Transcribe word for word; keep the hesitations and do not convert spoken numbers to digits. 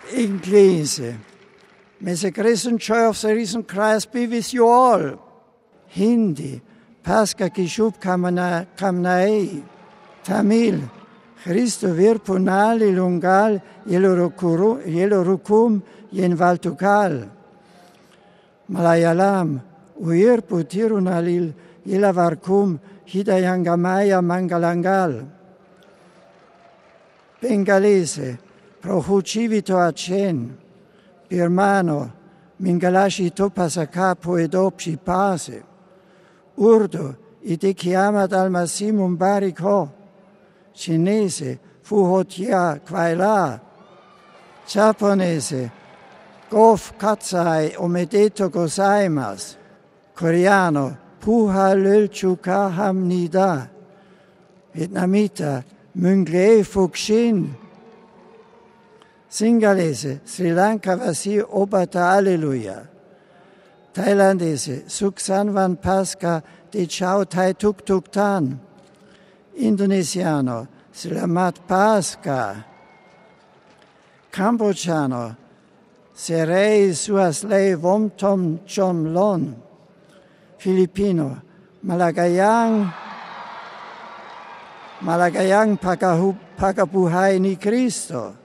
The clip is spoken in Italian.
Inglese. Men se kristen church se risen kreis bivisual. Hindi. Paska kishub kamana kamnai. Tamil. Christo vir punali lungal yelorukum yenvaltukal. Malayalam. Uir putirunalil yelavarkum hidayangamaya mangalangal. Bengalese. Prohucivito acen. Birmano. Mingalashi topasaka poedopsi pase. Urdu. Ite chiama dal massimum bariko. Cinese. Fuhotia quaila. Giapponese. Gof katsai omedeto gozaimasu. Coreano. Puha lulchuka hamnida. Vietnamita. Mungle fukshin. Singalese, Sri Lanka vasi obata alleluia. Thailandese, Suksanvan Paska de Chau Tai Tuk Tuk Tan. Indonesiano, Selamat Paska. Cambodgiano, Serei Suaslei Vom Tom Chom Lon. Filipino, Malagayang Malagayang Pagabuhay ni Cristo.